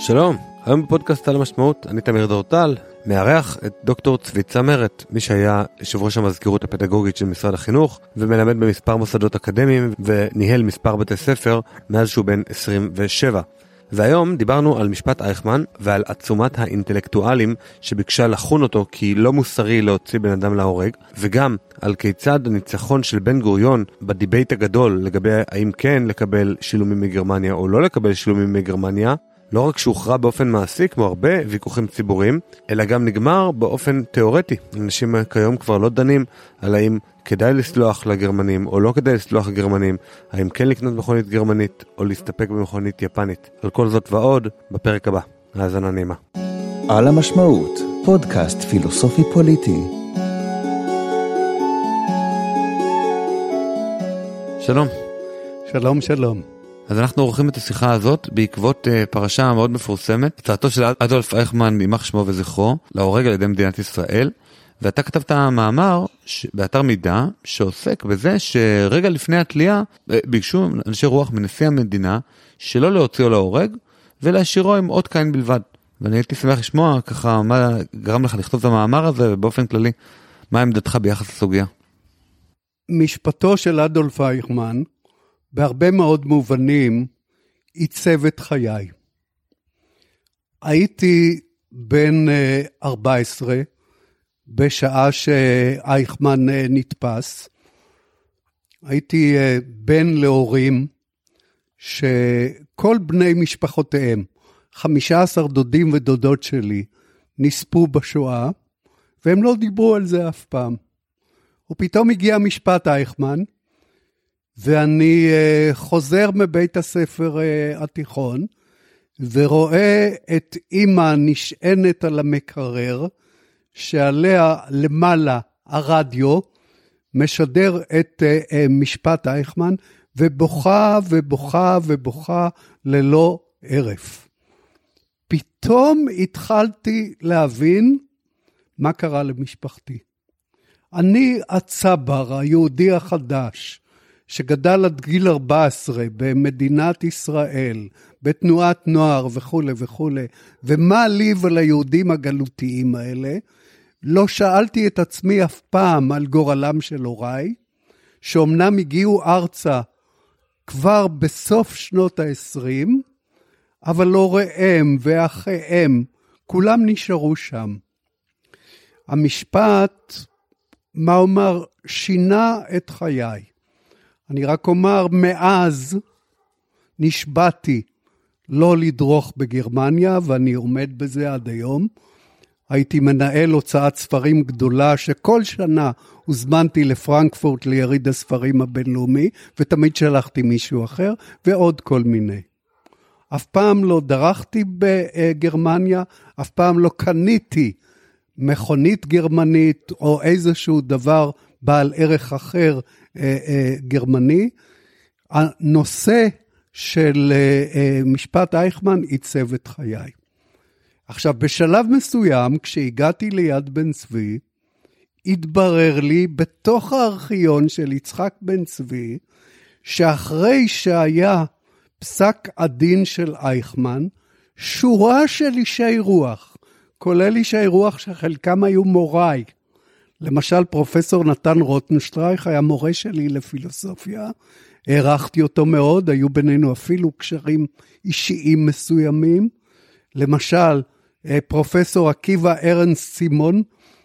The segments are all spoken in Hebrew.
שלום, היום בפודקאסט על המשמעות, אני תמיר דורטל, מארח את דוקטור צבי צמרת, מי שהיה יושב ראש המזכירות הפדגוגית של משרד החינוך, ומלמד במספר מוסדות אקדמיים, וניהל מספר בתי ספר מאז שהוא בן 27. והיום דיברנו על משפט אייכמן, ועל עצומת האינטלקטואלים שביקשה לחון אותו כי לא מוסרי להוציא בן אדם להורג, וגם על כיצד הניצחון של בן גוריון בדיבייט הגדול לגבי האם כן לקבל שילומים מגרמניה או לא לקבל שילומים מגרמניה, לא רק שהוכרע באופן מעשי כמו הרבה ויכוחים ציבוריים, אלא גם נגמר באופן תיאורטי. אנשים כיום כבר לא דנים על האם כדאי לסלוח לגרמנים או לא כדאי לסלוח לגרמנים, האם כן לקנות מכונית גרמנית או להסתפק במכונית יפנית. על כל זאת ועוד בפרק הבא. האזנה נעימה. על המשמעות, פודקאסט פילוסופי פוליטי. שלום. שלום, שלום. אז אנחנו עורכים את השיחה הזאת בעקבות פרשה מאוד מפורסמת, הצעתו של אדולף אייכמן יימח שמו וזכרו, להורג על ידי מדינת ישראל, ואתה כתבת מאמר באתר מידע שעוסק בזה שרגע לפני התלייה ביקשו אנשי רוח מנשיא המדינה שלא להוציאו להורג ולהשאירו עם עוד קין בלבד. ואני הייתי שמח לשמוע ככה מה גרם לך לכתוב את המאמר הזה, ובאופן כללי מה עמדתך ביחס לסוגיה. משפטו של אדולף אייכמן בהרבה מאוד מובנים עיצב את חיי. הייתי בן 14 בשעה שאייכמן נתפס. הייתי בן להורים שכל בני משפחותיהם, 15 דודים ודודות שלי, נספו בשואה, והם לא דיברו על זה אף פעם. ופתאום הגיע משפט אייכמן, ואני חוזר מבית הספר התיכון, ורואה את אמא נשענת על המקרר, שעליה למעלה הרדיו, משדר את משפט אייכמן, ובוכה ובוכה ובוכה ללא ערף. פתאום התחלתי להבין מה קרה למשפחתי. אני הצבר, היהודי החדש, שגדל עד גיל 14 במדינת ישראל, בתנועת נוער וכו' וכו', ומה לי וליהודים הגלותיים האלה, לא שאלתי את עצמי אף פעם על גורלם של הוריי, שאומנם הגיעו ארצה כבר בסוף שנות ה-20, אבל הוריהם ואחיהם, כולם נשארו שם. המשפט, מה אומר, שינה את חיי. אני רק אומר, מאז נשבעתי לא לדרוך בגרמניה, ואני עומד בזה עד היום. הייתי מנהל הוצאת ספרים גדולה, שכל שנה הוזמנתי לפרנקפורט ליריד הספרים הבינלאומי, ותמיד שלחתי מישהו אחר, ועוד כל מיני. אף פעם לא דרכתי בגרמניה, אף פעם לא קניתי מכונית גרמנית, או איזשהו דבר בעל ערך אחר גרמני. הנושא של משפט אייכמן עיצב את חיי. עכשיו, בשלב מסוים, כשהגעתי ליד בן צבי, התברר לי בתוך הארכיון של יצחק בן צבי, שאחרי שהיה פסק הדין של אייכמן, שורה של אישי רוח, כולל אישי רוח שחלקם היו מוריי, למשל פרופסור נתן רוטנשטרייך היה מורה שלי לפילוסופיה, הערכתי אותו מאוד, היו בינינו אפילו קשרים אישיים מסוימים, למשל פרופסור עקיבא ארנסט סימון,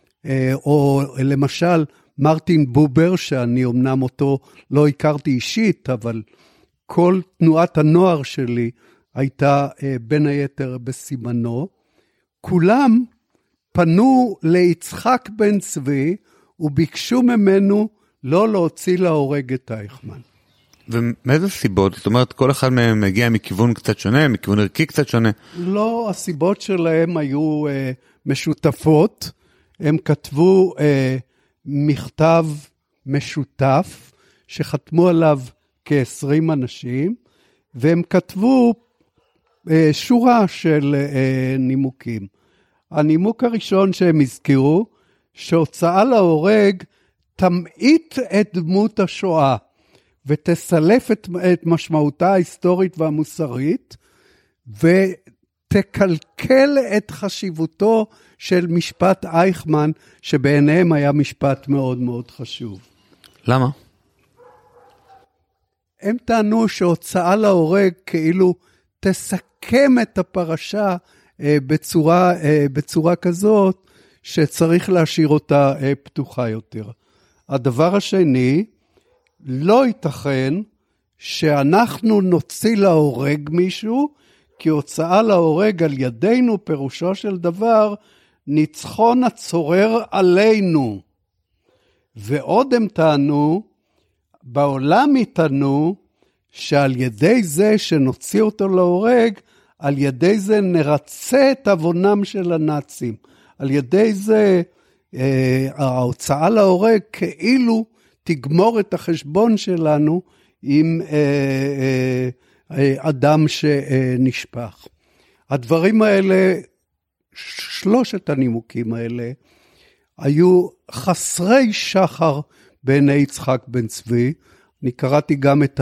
או למשל מרטין בובר, שאני אמנם אותו לא הכרתי אישית, אבל כל תנועת הנוער שלי הייתה בין היתר בסימנו, כולם פנו ליצחק בן צבי, וביקשו ממנו לא להוציא להורג את אייכמן. ומאיזה סיבות? זאת אומרת, כל אחד מהם מגיע מכיוון קצת שונה, מכיוון ערכי קצת שונה? לא, הסיבות שלהם היו משותפות. הם כתבו מכתב משותף, שחתמו עליו כ-20 אנשים, והם כתבו שורה של נימוקים. הנימוק הראשון שהם הזכירו, שהוצאה להורג תמעיט את דמות השואה, ותסלף את משמעותה ההיסטורית והמוסרית, תקלקל את חשיבותו של משפט אייכמן, שבעיניהם היה משפט מאוד מאוד חשוב. למה? הם טענו שהוצאה להורג כאילו תסכם את הפרשה בצורה כזאת, שצריך להשאיר אותה פתוחה יותר. הדבר השני, לא ייתכן שאנחנו נוציא להורג מישהו, כי הוצאה להורג על ידינו פירושו של דבר, ניצחון הצורר עלינו. ועוד הם טענו, בעולם יטענו, שעל ידי זה שנוציא אותו להורג, על ידי זה נרצה את עוונם של הנאצים. על ידי זה ההוצאה להורג כאילו תגמור את החשבון שלנו עם אדם שנשפח. הדברים האלה, שלושת הנימוקים האלה, היו חסרי שחר בעיני יצחק בן צבי. אני קראתי גם את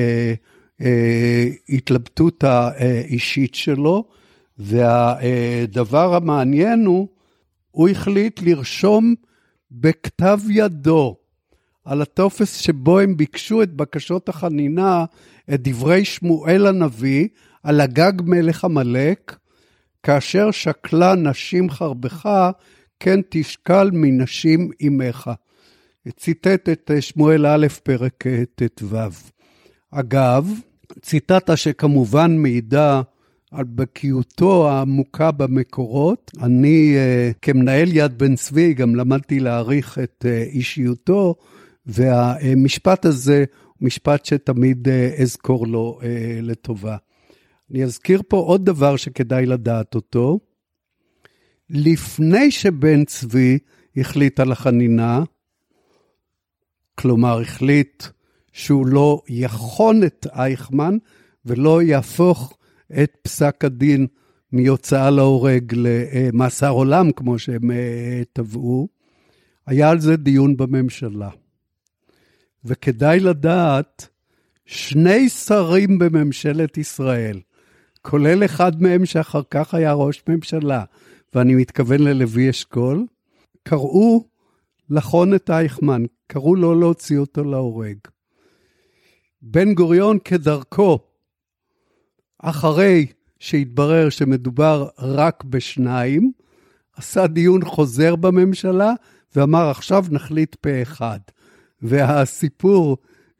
ההתלבטות האישית שלו, והדבר המעניין הוא החליט לרשום בכתב ידו, על הטופס שבו הם ביקשו את בקשות החנינה, את דברי שמואל הנביא, על הגג מלך עמלק, כאשר שקלה נשים חרבך, כן תשקל מנשים אמך. ציטט את שמואל א' פרק ט"ו. אגב, ציטטה שכמובן מעידה על בקיאותו העמוקה במקורות. אני כמנהל יד בן צבי גם למדתי להעריך את אישיותו, והמשפט הזה הוא משפט שתמיד אזכור לו לטובה. אני אזכיר פה עוד דבר שכדאי לדעת אותו. לפני שבן צבי החליט על החנינה, כלומר החליט שהוא לא יכון את אייכמן, ולא יהפוך את פסק הדין מיוצאה להורג למאסר עולם, כמו שהם טבעו, היה על זה דיון בממשלה. וכדאי לדעת, שני שרים בממשלת ישראל, כולל אחד מהם שאחר כך היה ראש ממשלה, ואני מתכוון ללוי אשכול, קראו לחון את אייכמן, קראו לו להוציא אותו להורג. בן גוריון כדרכו, אחרי שהתברר שמדובר רק בשניים, עשה דיון חוזר בממשלה, ואמר עכשיו נחליט פה אחד. והסיפור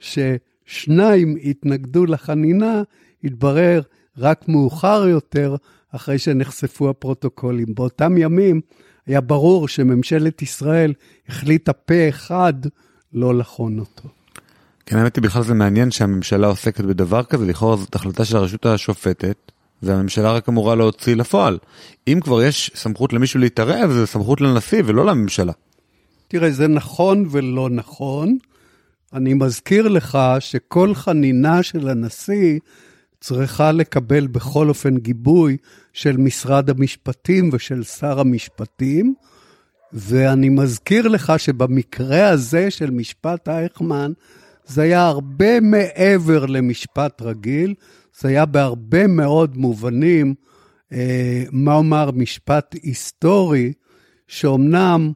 ששניים התנגדו לחנינה, התברר רק מאוחר יותר, אחרי שנחשפו הפרוטוקולים. באותם ימים היה ברור שממשלת ישראל החליטה פה אחד לא לחון אותו. כן, האמת היא בכלל זה מעניין שהממשלה עוסקת בדבר כזה, לכאורה זאת החלטה של הרשות השופטת, והממשלה רק אמורה להוציא לפועל. אם כבר יש סמכות למישהו להתערב, זה סמכות לנשיא ולא לממשלה. תראה, זה נכון ולא נכון. אני מזכיר לך שכל חנינה של הנשיא צריכה לקבל בכל אופן גיבוי של משרד המשפטים ושל שר המשפטים, ואני מזכיר לך שבמקרה הזה של משפט אייכמן, זה היה הרבה מעבר למשפט רגיל, זה היה בהרבה מאוד מובנים, מה אומר משפט היסטורי, שאומנם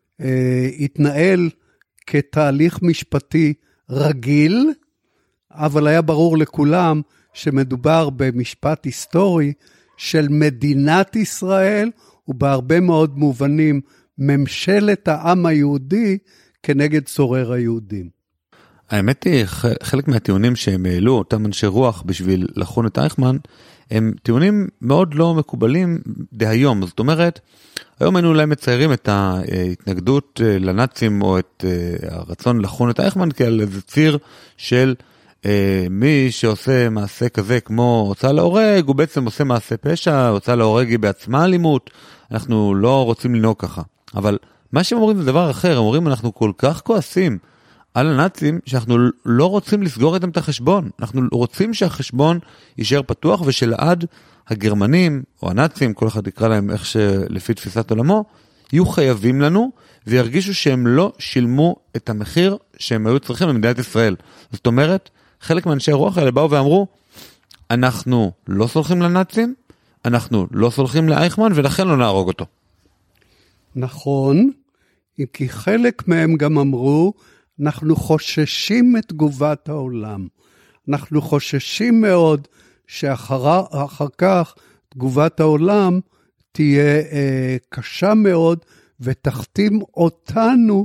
התנהל כתהליך משפטי רגיל, אבל היה ברור לכולם שמדובר במשפט היסטורי של מדינת ישראל, ובהרבה מאוד מובנים ממשלת העם היהודי כנגד צורר היהודים. האמת היא, חלק מהטיעונים שהם העלו, אותם אנשי רוח בשביל לחון את אייכמן, הם טיעונים מאוד לא מקובלים דהיום. זאת אומרת, היום היינו אולי מציירים את ההתנגדות לנאצים, או את הרצון לחון את אייכמן, כאל איזה ציר של מי שעושה מעשה כזה כמו הוצאה להורג, הוא בעצם עושה מעשה פשע, הוצאה להורג היא בעצמה אלימות, אנחנו לא רוצים לנהוג ככה. אבל מה שהם אומרים זה דבר אחר, הם אומרים אנחנו כל כך כועסים על הנאצים, שאנחנו לא רוצים לסגור איתם את החשבון. אנחנו רוצים שהחשבון יישאר פתוח, ושלעד הגרמנים, או הנאצים, כל אחד יקרא להם איך שלפי תפיסת עולמו, יהיו חייבים לנו, וירגישו שהם לא שילמו את המחיר שהם היו צריכים למדינת ישראל. זאת אומרת, חלק מאנשי הרוח האלה באו ואמרו, אנחנו לא סולחים לנאצים, אנחנו לא סולחים לאייכמן ולכן לא נהרוג אותו. נכון, כי חלק מהם גם אמרו, אנחנו חוששים את תגובת העולם. אנחנו חוששים מאוד שאחר כך תגובת העולם תהיה קשה מאוד, ותחתים אותנו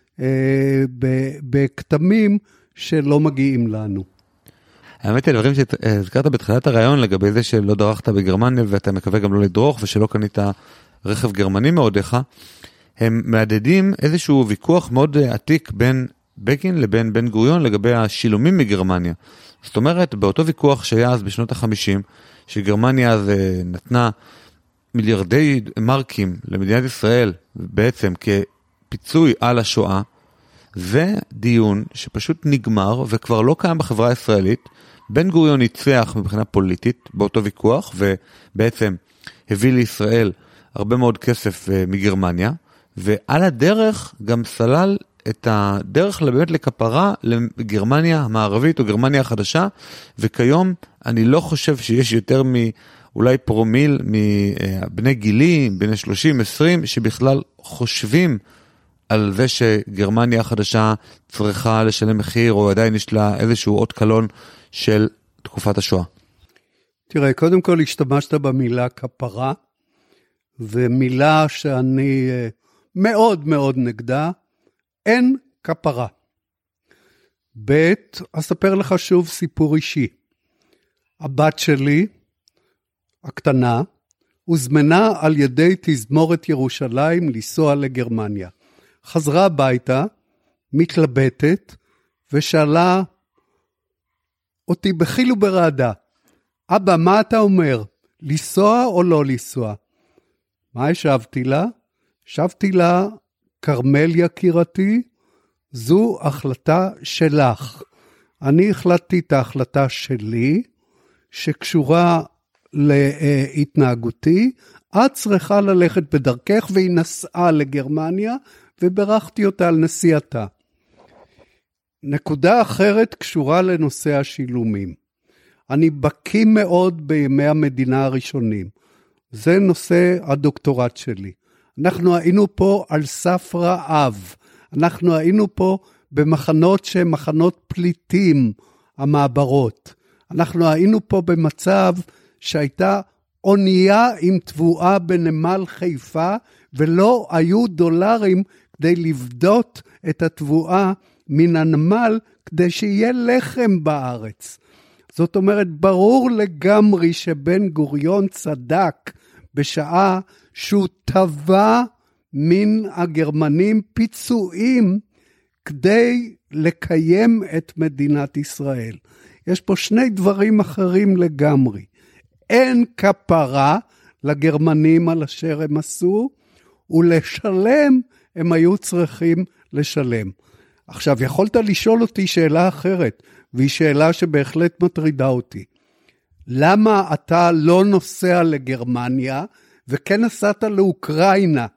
בכתמים שלא מגיעים לנו. האמת היא, הדברים שהזכרת בתחילת הרעיון לגבי זה שלא דרכת בגרמניה ואתה מקווה גם לא לדרוך ושלא קנית רכב גרמני מעודיך, הם מעדדים איזשהו ויכוח מאוד עתיק בין בגין לבין בן גוריון לגבי השילומים מגרמניה. זאת אומרת, באותו ויכוח שהיה אז בשנות ה-50, שגרמניה אז נתנה מיליארדי מרקים למדינת ישראל בעצם כפיצוי על השואה, זה דיון שפשוט נגמר וכבר לא קיים בחברה הישראלית. בן גוריון ניצח מבחינה פוליטית באותו ויכוח, ובעצם הביא לישראל הרבה מאוד כסף מגרמניה, ועל הדרך גם סלל את הדרך באמת לכפרה לגרמניה המערבית או גרמניה החדשה, וכיום אני לא חושב שיש יותר אולי פרומיל מבני גילי, בני 30-20, שבכלל חושבים על זה שגרמניה החדשה צריכה לשלם מחיר, או עדיין יש לה איזשהו עוד קלון של תקופת השואה. תראה, קודם כל השתמשת במילה כפרה, ומילה שאני מאוד מאוד נגדה, אין כפרה. ב' אספר לך שוב סיפור אישי. הבת שלי, הקטנה, הוזמנה על ידי תזמורת ירושלים לנסוע לגרמניה. חזרה הביתה, מתלבטת, ושאלה אותי בחיל וברעדה, אבא, מה אתה אומר? לנסוע או לא לנסוע? מה השבתי לה? השבתי לה, כרמל יקירתי, זו החלטה שלך. אני החלטתי את ההחלטה שלי, שקשורה להתנהגותי, את צריכה ללכת בדרכך, והיא נסעה לגרמניה, וברכתי אותה על נסיעתה. נקודה אחרת קשורה לנושא השילומים. אני בקיא מאוד בימי המדינה הראשונים. זה נושא הדוקטורט שלי. אנחנו היינו פה על סף רעב. אנחנו היינו פה במחנות שהן מחנות פליטים, המעברות. אנחנו היינו פה במצב שהייתה אונייה עם תבואה בנמל חיפה, ולא היו דולרים כדי לבדות את התבואה מן הנמל, כדי שיהיה לחם בארץ. זאת אומרת, ברור לגמרי שבן גוריון צדק בשעה שהוא טבע מן הגרמנים פיצויים כדי לקיים את מדינת ישראל. יש פה שני דברים אחרים לגמרי. אין כפרה לגרמנים על אשר הם עשו, ולשלם הם היו צריכים לשלם. עכשיו, יכולת לשאול אותי שאלה אחרת, והיא שאלה שבהחלט מטרידה אותי. למה אתה לא נוסע לגרמניה, וכן נסעת לאוקראינה,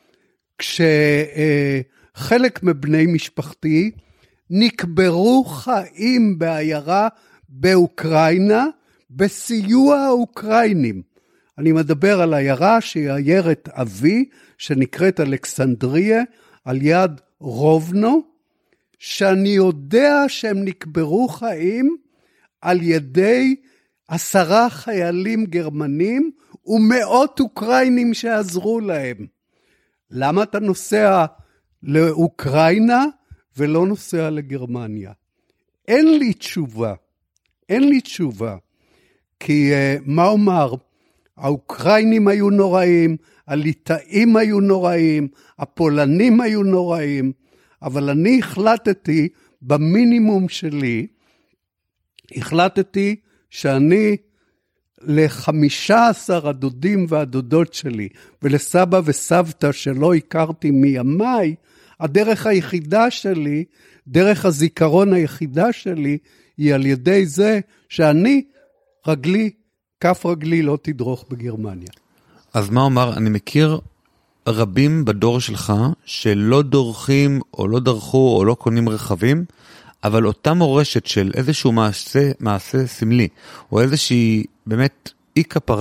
כשחלק מבני משפחתי נקברו חיים בעיירה באוקראינה, בסיוע האוקראינים. אני מדבר על עיירה שהיא עיירת אבי, שנקראת אלכסנדריה, על יד רובנו, שאני יודע שהם נקברו חיים על ידי 10 חיילים גרמנים, ומאות אוקראינים שעזרו להם. למה אתה נוסע לאוקראינה ולא נוסע לגרמניה? אין לי תשובה. כי מה אומר? האוקראינים היו נוראים, הליטאים היו נוראים, הפולנים היו נוראים, אבל אני החלטתי במינימום שלי, החלטתי שאני ל15 הדודים והדודות שלי, ולסבא וסבתא שלא הכרתי מימיי, הדרך היחידה שלי, דרך הזיכרון היחידה שלי, היא על ידי זה שאני, כף רגלי לא תדרוך בגרמניה. אז מה אומר? אני מכיר רבים בדור שלך שלא דורכים או לא דרכו או לא קונים רכבים, אבל אותה מורשת של איזשהו מעשה סמלי, או איזושהי באמת אי כפרה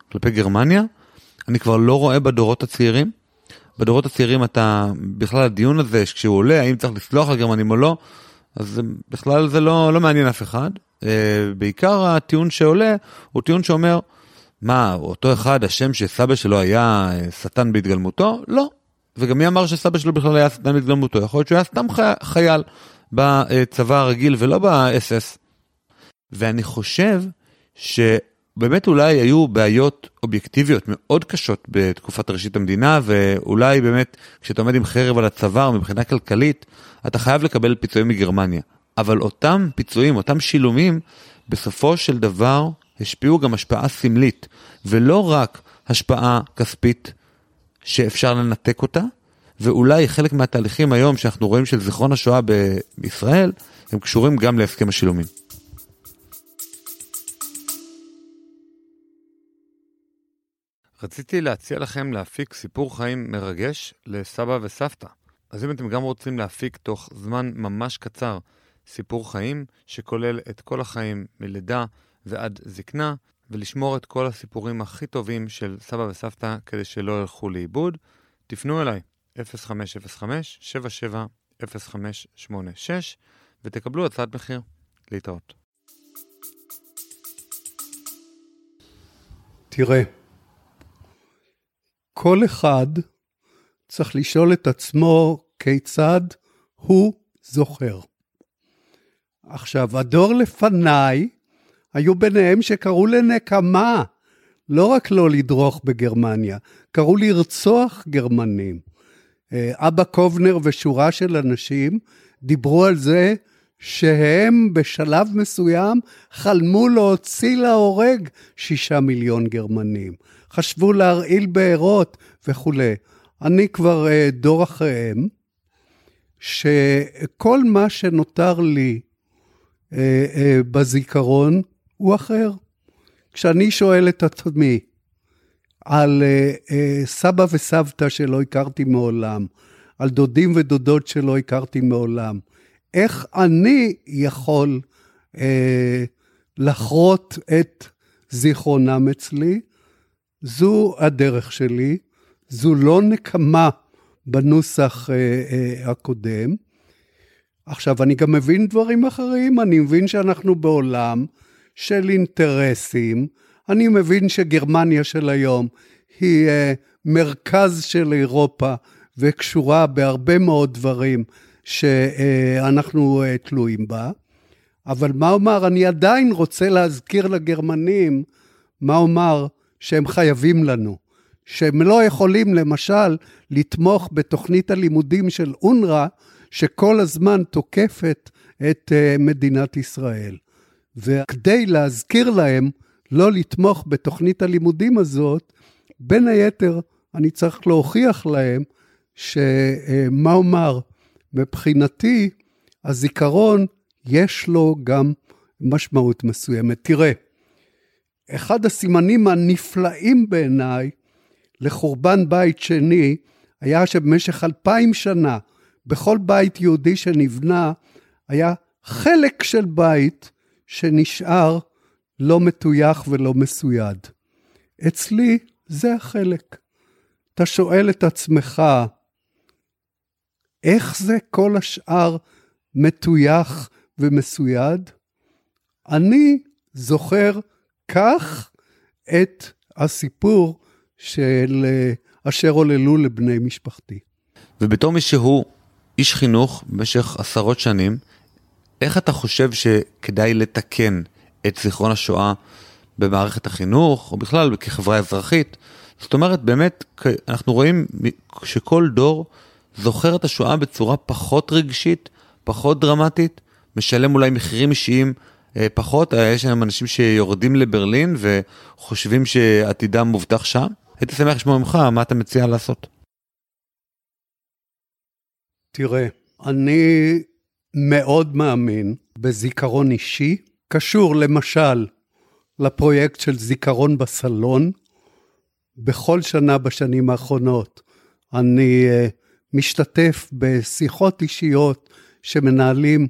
כלפי גרמניה, אני כבר לא רואה בדורות הצעירים. בדורות הצעירים אתה, בכלל הדיון הזה, כשהוא עולה, האם צריך לסלוח לגרמנים או לא, אז בכלל זה לא מעניין אף אחד. בעיקר הטיעון שעולה, הוא טיעון שאומר, מה, אותו אחד, השם שסבא שלו היה שטן בהתגלמותו? לא. וגם מי אמר שסבא שלו בכלל היה שטן בהתגלמותו? יכול להיות שהוא היה סתם חייל בצבא הרגיל ולא ב-SS. ואני חושב שבאמת אולי היו בעיות אובייקטיביות מאוד קשות בתקופת ראשית המדינה, ואולי באמת כשאתה עומד עם חרב על הצוואר מבחינה כלכלית, אתה חייב לקבל פיצויים מגרמניה. אבל אותם פיצויים, אותם שילומים, בסופו של דבר השפיעו גם השפעה סמלית, ולא רק השפעה כספית שאפשר לנתק אותה, ואולי חלק מהתהליכים היום שאנחנו רואים של זיכרון השואה בישראל, הם קשורים גם להסכם השילומים. רציתי להציע לכם להפיק סיפור חיים מרגש לסבא וסבתא. אז אם אתם גם רוצים להפיק תוך זמן ממש קצר סיפור חיים שכולל את כל החיים מלידה ועד זקנה, ולשמור את כל הסיפורים הכי טובים של סבא וסבתא כדי שלא ילכו לאיבוד, תפנו אליי 0505-770586 ותקבלו הצעת מחיר. להתראות. תראה, כל אחד צריך לשאול את עצמו כיצד הוא זוכר. עכשיו, הדור לפניי, היו ביניהם שקראו לנקמה, לא רק לא לדרוך בגרמניה, קראו לרצוח גרמנים. אבא קובנר ושורה של אנשים דיברו על זה שהם בשלב מסוים חלמו להוציא להורג 6 מיליון גרמנים. חשבו להרעיל בארות וכו'. אני כבר דור אחריהם, שכל מה שנותר לי בזיכרון הוא אחר. כשאני שואל את עצמי על סבא וסבתא שלא הכרתי מעולם, על דודים ודודות שלא הכרתי מעולם, איך אני יכול לחרות את זיכרונם אצלי? זו הדרך שלי, זו לא נקמה בנוסח הקודם. עכשיו, אני גם מבין דברים אחרים, אני מבין שאנחנו בעולם של אינטרסים, אני מבין שגרמניה של היום היא מרכז של אירופה, וקשורה בהרבה מאוד דברים שאנחנו תלויים בה, אבל מה אומר, אני עדיין רוצה להזכיר לגרמנים, מה אומר שהם חייבים לנו, שהם לא יכולים למשל לתמוך בתוכנית הלימודים של אונר"א, שכל הזמן תוקפת את מדינת ישראל. וכדי להזכיר להם לא לתמוך בתוכנית הלימודים הזאת, בין היתר אני צריך להוכיח להם שמה אומר, מבחינתי הזיכרון יש לו גם משמעות מסוימת. תראה, אחד הסימנים הנפלאים בעיניי לחורבן בית שני, היה שבמשך 2000 שנה, בכל בית יהודי שנבנה, היה חלק של בית שנשאר לא מטויח ולא מסויד. אצלי זה החלק. אתה שואל את עצמך, איך זה כל השאר מטויח ומסויד? אני זוכר כך את הסיפור של אשר עוללו לבני משפחתי. ובתור מי שהוא איש חינוך במשך עשרות שנים, איך אתה חושב שכדאי לתקן את זיכרון השואה במערכת החינוך, או בכלל כחברה אזרחית? זאת אומרת, באמת, אנחנו רואים שכל דור זוכר את השואה בצורה פחות רגשית, פחות דרמטית, משלם אולי מחירים אישיים פחות. יש שם אנשים שיורדים לברלין וחושבים שעתידם מובטח שם. הייתי שמח לשמוע ממך, מה אתה מציע לעשות? תראה, אני מאוד מאמין בזיכרון אישי, קשור למשל לפרויקט של זיכרון בסלון. בכל שנה בשנים האחרונות אני משתתף בשיחות אישיות שמנהלים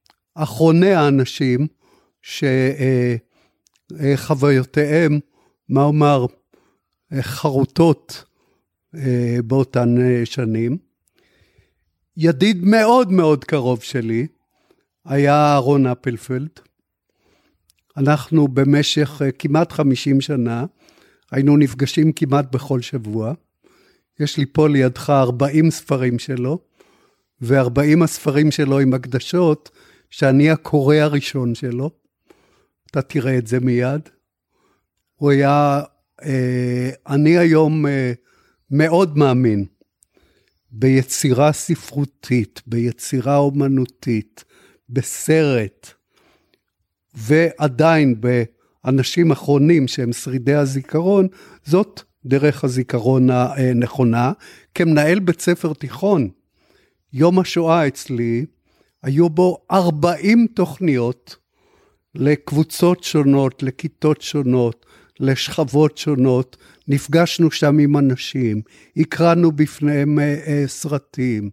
אחרוני האנשים שחוויותיהם מה אומר, חרוטות באותן שנים. ידיד מאוד מאוד קרוב שלי היה אהרון אפלפלד. אנחנו במשך כמעט 50 שנה, היינו נפגשים כמעט בכל שבוע. יש לי פה לידך 40 ספרים שלו, ו40 הספרים שלו עם הקדשות, שאני הקורא הראשון שלו. אתה תראה את זה מיד. הוא היה, אני היום מאוד מאמין, ביצירה ספרותית, ביצירה אומנותית, בסרט, ועדיין באנשים אחרונים שהם שרידי הזיכרון, זאת דרך הזיכרון הנכונה. כמנהל בית ספר תיכון, יום השואה אצלי, היו בו 40 תוכניות לקבוצות שונות, לכיתות שונות, לשכבות שונות. נפגשנו שם עם אנשים, הקראנו בפניהם סרטים,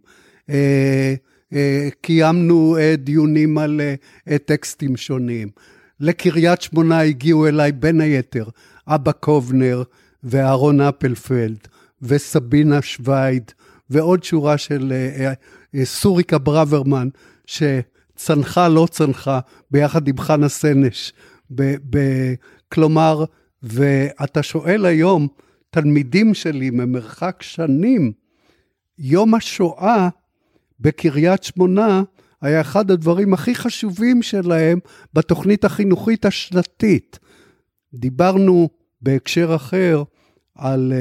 קיימנו דיונים על טקסטים שונים. לקריית שמונה הגיעו אליי בין היתר אבא קובנר ואהרון אפלפלד וסבינה שווייד ועוד שורה של סוריקה ברוורמן שצנחה לא צנחה ביחד עם חנה סנש. כלומר, ואתה שואל היום תלמידים שלי ממרחק שנים, יום השואה בקריית שמונה היה אחד הדברים הכי חשובים שלהם בתוכנית החינוכית השנתית. דיברנו בהקשר אחר על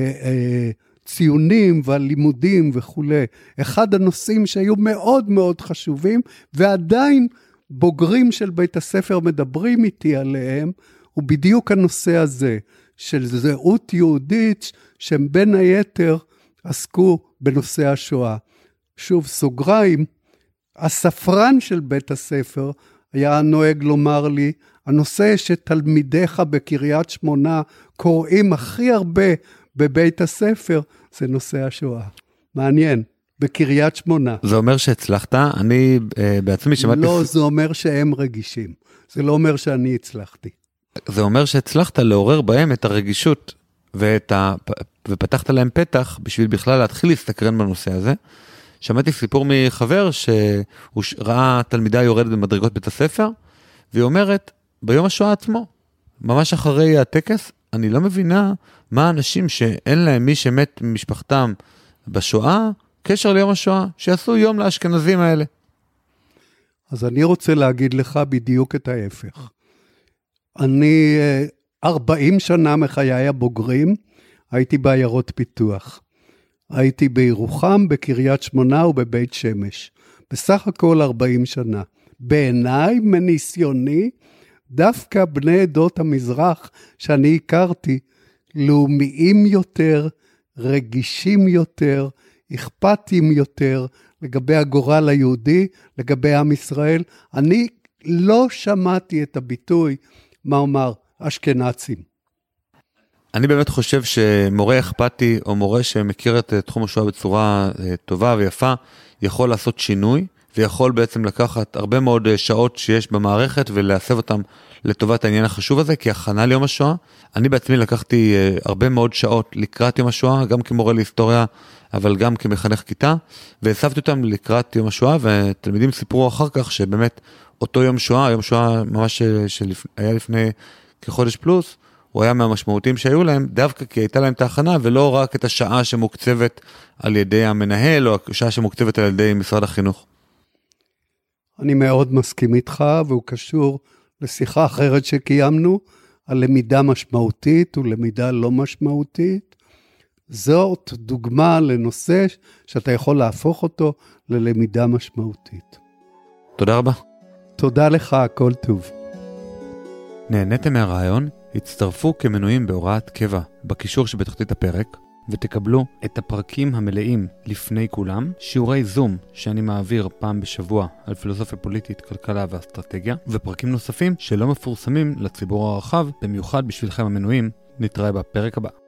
ציונים ועל לימודים וכו'. אחד הנושאים שהיו מאוד מאוד חשובים, ועדיין בוגרים של בית הספר מדברים איתי עליהם, הוא בדיוק הנושא הזה, של זהות יהודית, שהם בין היתר עסקו בנושא השואה. שוב, סוגריים, הספרן של בית הספר היה נוהג לומר לי, הנושא שתלמידיך בקריית שמונה קוראים הכי הרבה בבית הספר, זה נושא השואה. מעניין, בקריית שמונה. זה אומר שהצלחת? אני בעצמי שמעתי... לא, זה אומר שהם רגישים. זה לא אומר שאני הצלחתי. זה אומר שהצלחת לעורר בהם את הרגישות, ופתחת להם פתח בשביל בכלל להתחיל להסתקרן בנושא הזה. שמעתי סיפור מחבר שהוא ראה תלמידה יורדת במדרגות בית הספר, והיא אומרת, ביום השואה עצמו, ממש אחרי הטקס, אני לא מבינה מה האנשים שאין להם מי שמת ממשפחתם בשואה, קשר ליום השואה, שיעשו יום לאשכנזים האלה. אז אני רוצה להגיד לך בדיוק את ההפך. אני 40 שנה מחיי הבוגרים, הייתי בעיירות פיתוח. הייתי בירוחם, בקריית שמונה ובבית שמש. בסך הכל 40 שנה. בעיניי, מניסיוני, דווקא בני עדות המזרח שאני הכרתי, לאומיים יותר, רגישים יותר, אכפתיים יותר, לגבי הגורל היהודי, לגבי עם ישראל. אני לא שמעתי את הביטוי, מה אומר, אשכנזים. אני באמת חושב שמורה אכפתי, או מורה שמכיר את תחום השואה בצורה טובה ויפה, יכול לעשות שינוי, ויכול בעצם לקחת הרבה מאוד שעות שיש במערכת, ולהסב אותם לטובת העניין החשוב הזה, כי הכנה ליום השואה. אני בעצמי לקחתי הרבה מאוד שעות לקראת יום השואה, גם כמורה להיסטוריה, אבל גם כמחנך כיתה, והסבתי אותם לקראת יום השואה, ותלמידים סיפרו אחר כך שבאמת אותו יום שואה, יום שואה ממש שהיה לפני כחודש פלוס, הוא היה מהמשמעותיים שהיו להם, דווקא כי הייתה להם את ההכנה, ולא רק את השעה שמוקצבת על ידי המנהל, או השעה שמוקצבת על ידי משרד החינוך. אני מאוד מסכים איתך, והוא קשור לשיחה אחרת שקיימנו, על למידה משמעותית ולמידה לא משמעותית. זאת דוגמה לנושא שאתה יכול להפוך אותו ללמידה משמעותית. תודה רבה. תודה לך, הכל טוב. נהניתם מהרעיון? הצטרפו כמנויים בהוראת קבע בקישור שבתחתית הפרק, ותקבלו את הפרקים המלאים לפני כולם, שיעורי זום שאני מעביר פעם בשבוע על פילוסופיה פוליטית, כלכלה ואסטרטגיה, ופרקים נוספים שלא מפורסמים לציבור הרחב, במיוחד בשבילכם המנויים. נתראה בפרק הבא.